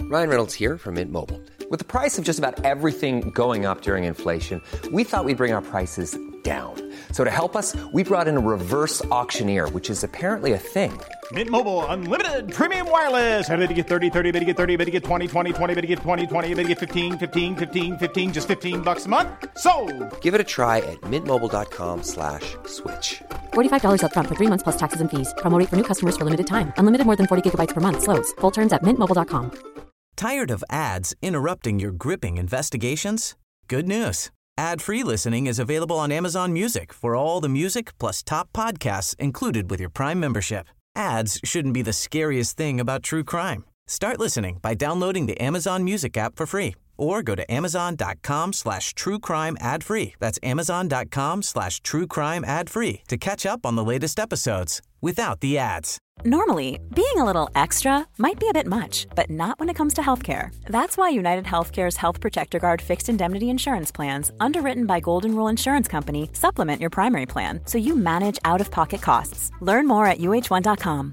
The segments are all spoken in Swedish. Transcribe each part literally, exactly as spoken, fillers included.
Ryan Reynolds here from Mint Mobile. With the price of just about everything going up during inflation, we thought we'd bring our prices down. So to help us, we brought in a reverse auctioneer, which is apparently a thing. Mint Mobile Unlimited Premium Wireless. How to get thirty, thirty, how to get thirty, how to get twenty, twenty, twenty, how to get twenty, twenty, how to get fifteen, fifteen, fifteen, fifteen, just fifteen bucks a month? Sold! Give it a try at mintmobile.com slash switch. forty-five dollars up front for three months plus taxes and fees. Promo rate for new customers for limited time. Unlimited more than forty gigabytes per month. Slows full terms at mint mobile dot com. Tired of ads interrupting your gripping investigations? Good news. Ad-free listening is available on Amazon Music for all the music plus top podcasts included with your Prime membership. Ads shouldn't be the scariest thing about true crime. Start listening by downloading the Amazon Music app for free or go to amazon.com slash true crime ad free. That's amazon.com slash true crime ad free to catch up on the latest episodes without the ads. Normally, being a little extra might be a bit much, but not when it comes to healthcare. That's why United Healthcare's Health Protector Guard fixed indemnity insurance plans, underwritten by Golden Rule Insurance Company, supplement your primary plan so you manage out-of-pocket costs. Learn more at u h one dot com.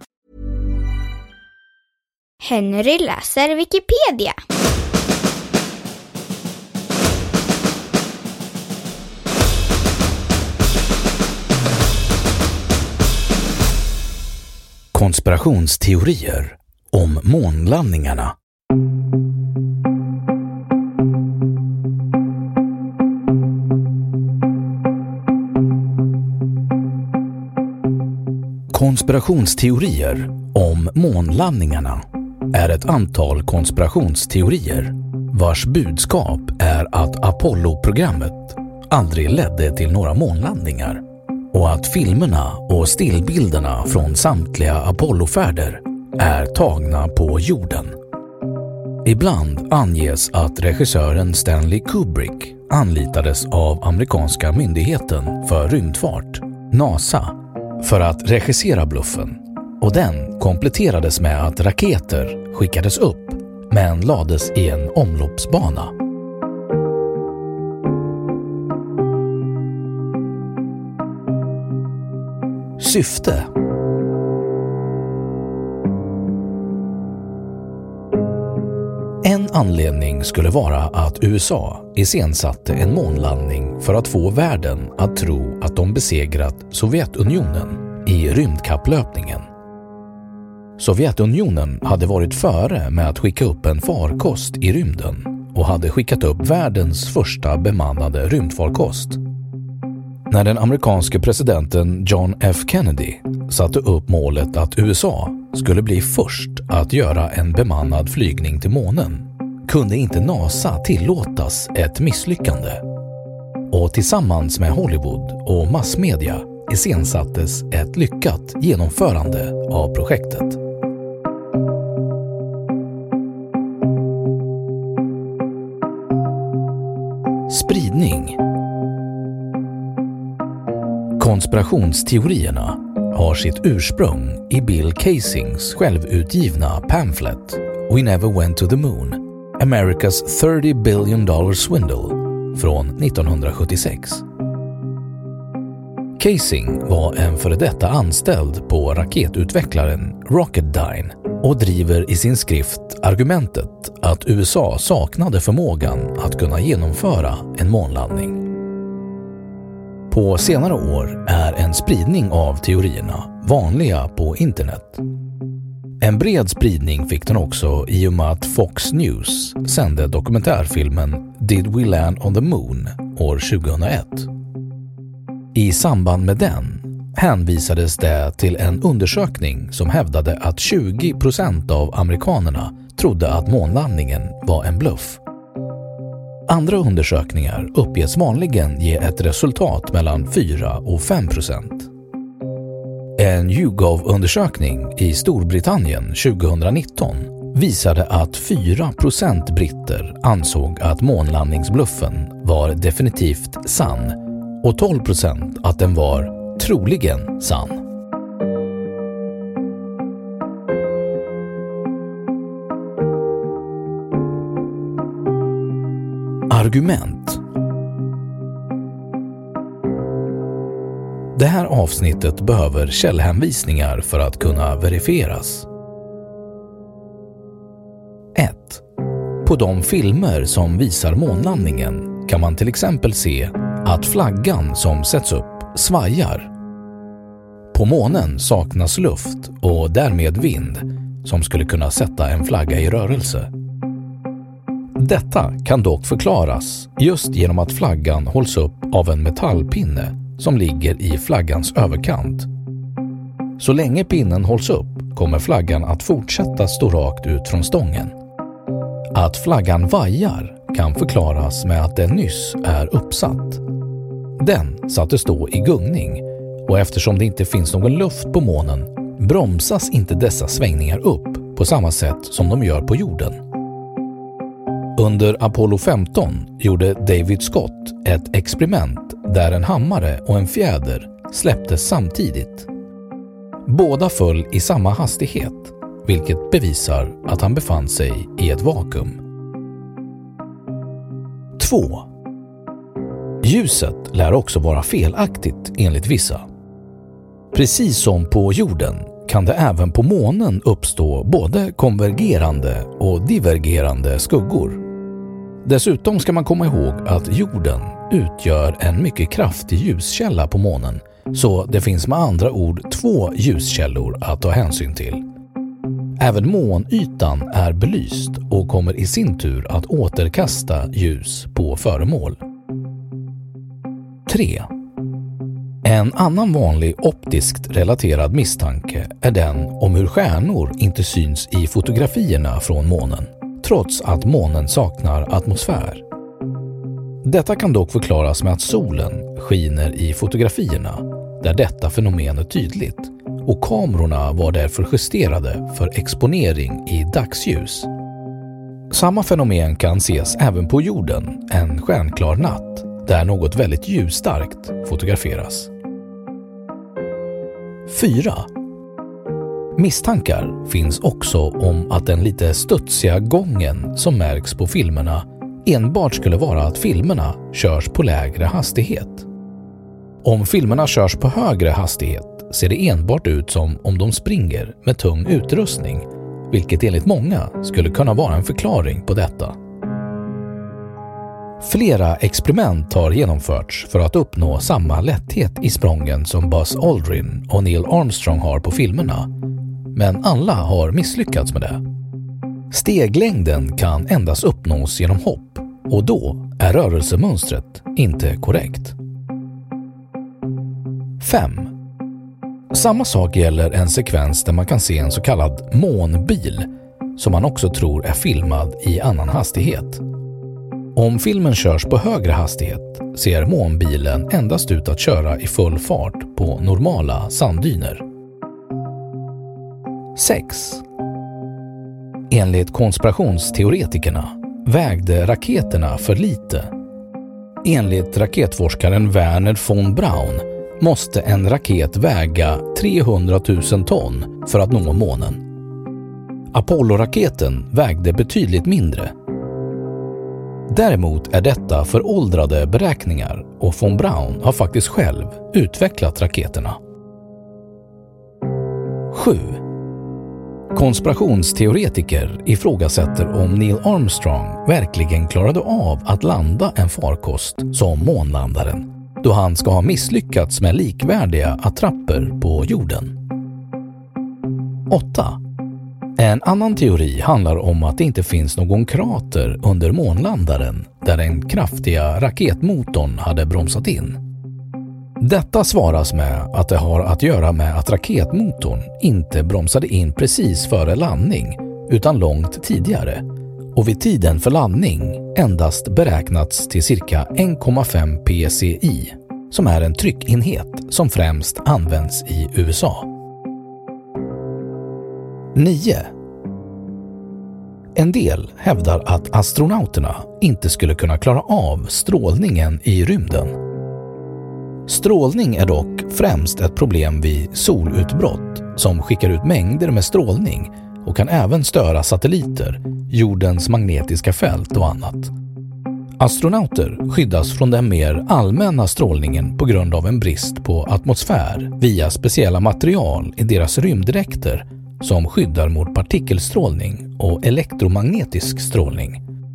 Henry läser Wikipedia. Konspirationsteorier om månlandningarna. Konspirationsteorier om månlandningarna är ett antal konspirationsteorier vars budskap är att Apollo-programmet aldrig ledde till några månlandningar och att filmerna och stillbilderna från samtliga Apollo-färder är tagna på jorden. Ibland anges att regissören Stanley Kubrick anlitades av amerikanska myndigheten för rymdfart, NASA, för att regissera bluffen, och den kompletterades med att raketer skickades upp men lades i en omloppsbana. Syfte. En anledning skulle vara att U S A iscensatte en månlandning för att få världen att tro att de besegrat Sovjetunionen i rymdkapplöpningen. Sovjetunionen hade varit före med att skicka upp en farkost i rymden och hade skickat upp världens första bemannade rymdfarkost. När den amerikanske presidenten John F. Kennedy satte upp målet att U S A skulle bli först att göra en bemannad flygning till månen, kunde inte NASA tillåtas ett misslyckande. Och tillsammans med Hollywood och massmedia iscensattes ett lyckat genomförande av projektet. Spridning. Konspirationsteorierna har sitt ursprung i Bill Kasings självutgivna pamphlet We Never Went to the Moon, America's thirty billion dollar Swindle från nittonhundrasjuttiosex. Kasing var en före detta anställd på raketutvecklaren Rocketdyne och driver i sin skrift argumentet att U S A saknade förmågan att kunna genomföra en månlandning. På senare år är en spridning av teorierna vanliga på internet. En bred spridning fick den också i och med att Fox News sände dokumentärfilmen Did We Land on the Moon år tjugohundraett. I samband med den hänvisades det till en undersökning som hävdade att tjugo procent av amerikanerna trodde att månlandningen var en bluff. Andra undersökningar uppges vanligen ge ett resultat mellan fyra och fem procent. En YouGov-undersökning i Storbritannien tjugonitton visade att fyra procent britter ansåg att månlandningsbluffen var definitivt sann och tolv procent att den var troligen sann. Argument. Det här avsnittet behöver källhänvisningar för att kunna verifieras. ett. På de filmer som visar månlandningen kan man till exempel se att flaggan som sätts upp svajar. På månen saknas luft och därmed vind som skulle kunna sätta en flagga i rörelse. Detta kan dock förklaras just genom att flaggan hålls upp av en metallpinne som ligger i flaggans överkant. Så länge pinnen hålls upp kommer flaggan att fortsätta stå rakt ut från stången. Att flaggan vajar kan förklaras med att den nyss är uppsatt. Den sattes då i gungning och eftersom det inte finns någon luft på månen bromsas inte dessa svängningar upp på samma sätt som de gör på jorden. Under Apollo femton gjorde David Scott ett experiment där en hammare och en fjäder släpptes samtidigt. Båda föll i samma hastighet, vilket bevisar att han befann sig i ett vakuum. två. Ljuset lär också vara felaktigt enligt vissa. Precis som på jorden kan det även på månen uppstå både konvergerande och divergerande skuggor. Dessutom ska man komma ihåg att jorden utgör en mycket kraftig ljuskälla på månen, så det finns med andra ord två ljuskällor att ta hänsyn till. Även månytan är belyst och kommer i sin tur att återkasta ljus på föremål. tre. En annan vanlig optiskt relaterad misstanke är den om hur stjärnor inte syns i fotografierna från månen, trots att månen saknar atmosfär. Detta kan dock förklaras med att solen skiner i fotografierna, där detta fenomen är tydligt, och kamerorna var därför justerade för exponering i dagsljus. Samma fenomen kan ses även på jorden en stjärnklar natt, där något väldigt ljusstarkt fotograferas. fyra. Misstankar finns också om att den lite studsiga gången som märks på filmerna enbart skulle vara att filmerna körs på lägre hastighet. Om filmerna körs på högre hastighet ser det enbart ut som om de springer med tung utrustning, vilket enligt många skulle kunna vara en förklaring på detta. Flera experiment har genomförts för att uppnå samma lätthet i sprången som Buzz Aldrin och Neil Armstrong har på filmerna, men alla har misslyckats med det. Steglängden kan endast uppnås genom hopp och då är rörelsemönstret inte korrekt. fem. Samma sak gäller en sekvens där man kan se en så kallad månbil som man också tror är filmad i annan hastighet. Om filmen körs på högre hastighet ser månbilen endast ut att köra i full fart på normala sanddyner. sex. Enligt konspirationsteoretikerna vägde raketerna för lite. Enligt raketforskaren Wernher von Braun måste en raket väga trehundratusen ton för att nå månen. Apollo-raketen vägde betydligt mindre. Däremot är detta föråldrade beräkningar och von Braun har faktiskt själv utvecklat raketerna. sju. Konspirationsteoretiker ifrågasätter om Neil Armstrong verkligen klarade av att landa en farkost som månlandaren, då han ska ha misslyckats med likvärdiga attrapper på jorden. åtta. En annan teori handlar om att det inte finns någon krater under månlandaren där den kraftiga raketmotorn hade bromsat in. Detta svaras med att det har att göra med att raketmotorn inte bromsade in precis före landning utan långt tidigare och vid tiden för landning endast beräknats till cirka en komma fem P S I, som är en tryckenhet som främst används i U S A. nio. En del hävdar att astronauterna inte skulle kunna klara av strålningen i rymden. Strålning är dock främst ett problem vid solutbrott som skickar ut mängder med strålning och kan även störa satelliter, jordens magnetiska fält och annat. Astronauter skyddas från den mer allmänna strålningen på grund av en brist på atmosfär via speciella material i deras rymddräkter som skyddar mot partikelstrålning och elektromagnetisk strålning,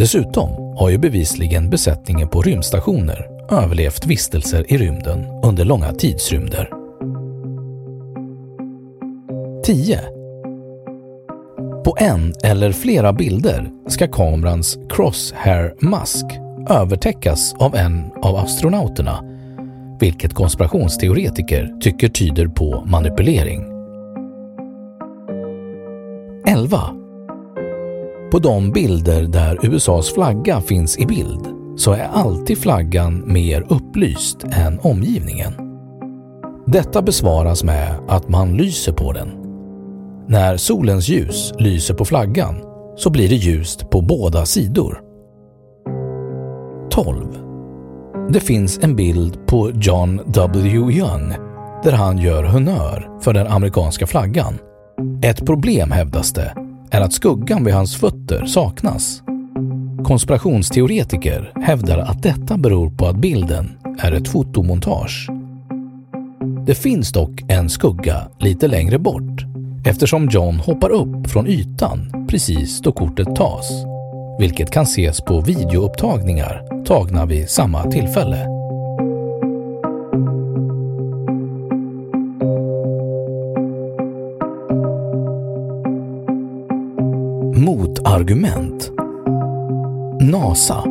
Dessutom har ju bevisligen besättningen på rymdstationer överlevt vistelser i rymden under långa tidsrymder. tio. På en eller flera bilder ska kamerans crosshair mask övertäckas av en av astronauterna, vilket konspirationsteoretiker tycker tyder på manipulering. elva. På de bilder där U S A:s flagga finns i bild så är alltid flaggan mer upplyst än omgivningen. Detta besvaras med att man lyser på den. När solens ljus lyser på flaggan så blir det ljust på båda sidor. tolv. Det finns en bild på John W. Young där han gör honnör för den amerikanska flaggan. Ett problem, hävdas det, är att skuggan vid hans fötter saknas. Konspirationsteoretiker hävdar att detta beror på att bilden är ett fotomontage. Det finns dock en skugga lite längre bort eftersom John hoppar upp från ytan precis då kortet tas, vilket kan ses på videoupptagningar tagna vid samma tillfälle. Motargument. NASA.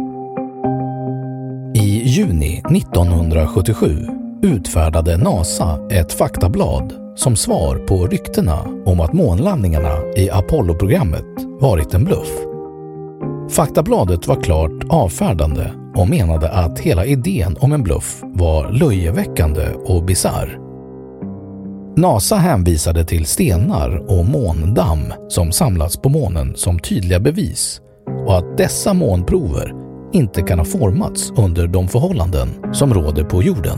I juni nittonhundrasjuttiosju utfärdade NASA ett faktablad som svar på ryktena om att månlandningarna i Apollo-programmet varit en bluff. Faktabladet var klart avfärdande och menade att hela idén om en bluff var löjeväckande och bizarr. NASA hänvisade till stenar och måndamm som samlats på månen som tydliga bevis och att dessa månprover inte kan ha formats under de förhållanden som råder på jorden.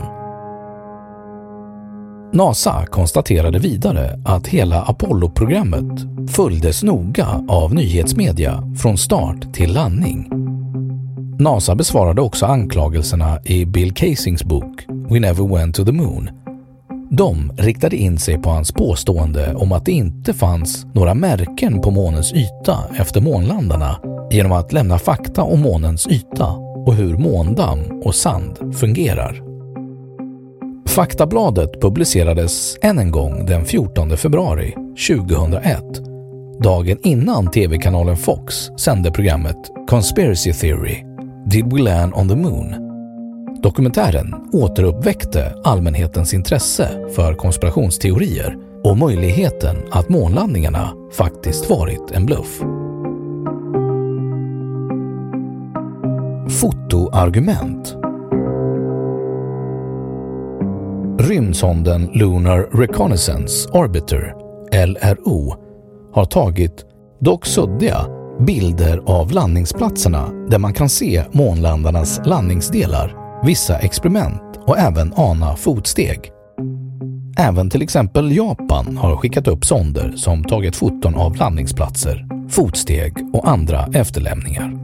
NASA konstaterade vidare att hela Apollo-programmet följdes noga av nyhetsmedia från start till landning. NASA besvarade också anklagelserna i Bill Kaysings bok We Never Went to the Moon. De riktade in sig på hans påstående om att det inte fanns några märken på månens yta efter månlandarna genom att lämna fakta om månens yta och hur måndamm och sand fungerar. Faktabladet publicerades än en gång den fjortonde februari tjugohundraett, dagen innan tv-kanalen Fox sände programmet Conspiracy Theory, Did We Land on the Moon? Dokumentären återuppväckte allmänhetens intresse för konspirationsteorier och möjligheten att månlandningarna faktiskt varit en bluff. Fotoargument. Rymdsonden Lunar Reconnaissance Orbiter, L R O, har tagit, dock suddiga, bilder av landningsplatserna där man kan se månlandarnas landningsdelar, vissa experiment och även ana fotsteg. Även till exempel Japan har skickat upp sonder som tagit foton av landningsplatser, fotsteg och andra efterlämningar.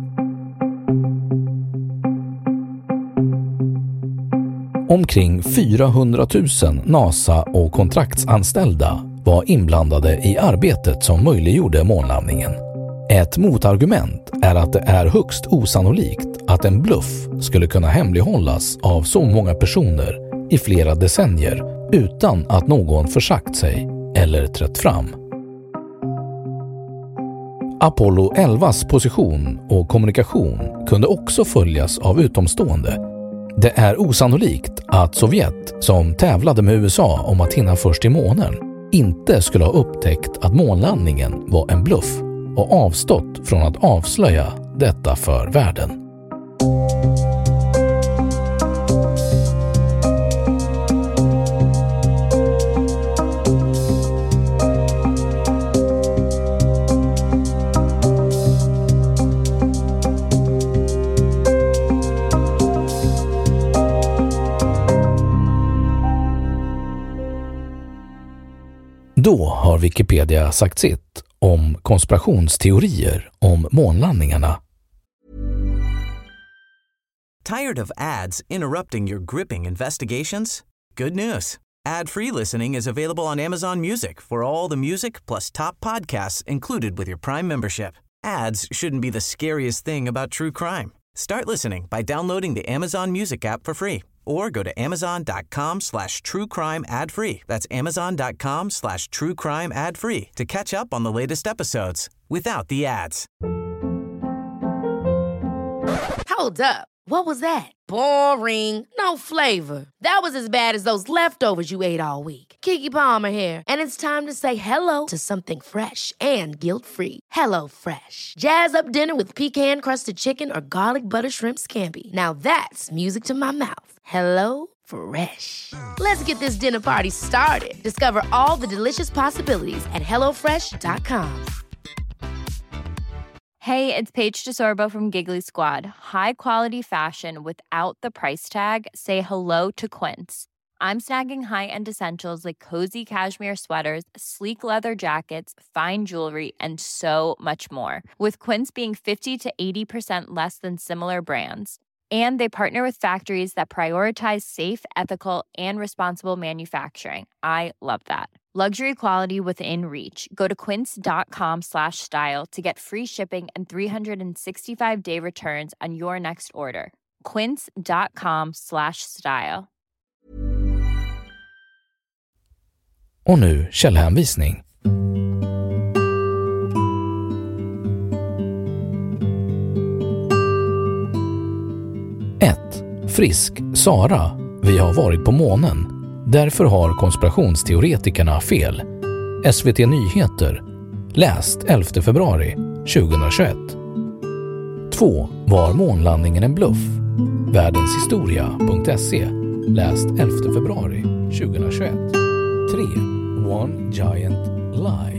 Omkring fyrahundratusen NASA- och kontraktsanställda var inblandade i arbetet som möjliggjorde månlandningen. Ett motargument är att det är högst osannolikt att en bluff skulle kunna hemlighållas av så många personer i flera decennier utan att någon försagt sig eller trätt fram. Apollo elvas position och kommunikation kunde också följas av utomstående. Det är osannolikt att Sovjet, som tävlade med U S A om att hinna först i månen, inte skulle ha upptäckt att månlandningen var en bluff och avstått från att avslöja detta för världen. Då har Wikipedia sagt sitt om konspirationsteorier om månlandningarna. Tired of ads interrupting your gripping investigations? Good news. Ad-free listening is available on Amazon Music for all the music plus top podcasts included with your Prime membership. Ads shouldn't be the scariest thing about true crime. Start listening by downloading the Amazon Music app for free or go to amazon.com slash true crime ad free. That's amazon.com slash true crime ad free to catch up on the latest episodes without the ads. Hold up. What was that? Boring. No flavor. That was as bad as those leftovers you ate all week. Keke Palmer here, and it's time to say hello to something fresh and guilt-free. Hello Fresh. Jazz up dinner with pecan-crusted chicken or garlic butter shrimp scampi. Now that's music to my mouth. Hello Fresh. Let's get this dinner party started. Discover all the delicious possibilities at hello fresh dot com. Hey, it's Paige DeSorbo from Giggly Squad. High quality fashion without the price tag. Say hello to Quince. I'm snagging high-end essentials like cozy cashmere sweaters, sleek leather jackets, fine jewelry, and so much more. With Quince being fifty to eighty percent less than similar brands. And they partner with factories that prioritize safe, ethical, and responsible manufacturing. I love that. Luxury quality within reach. Go to quince.com slash style to get free shipping and three sixty-five day returns on your next order. Quince.com slash style. Och nu källhänvisning. ett. Frisk, Sara. Vi har varit på månen. Därför har konspirationsteoretikerna fel. S V T Nyheter. Läst elfte februari tjugohundratjugoett. två. Var månlandningen en bluff? Världenshistoria punkt se. Läst elfte februari tjugohundratjugoett. tre. One Giant Lie.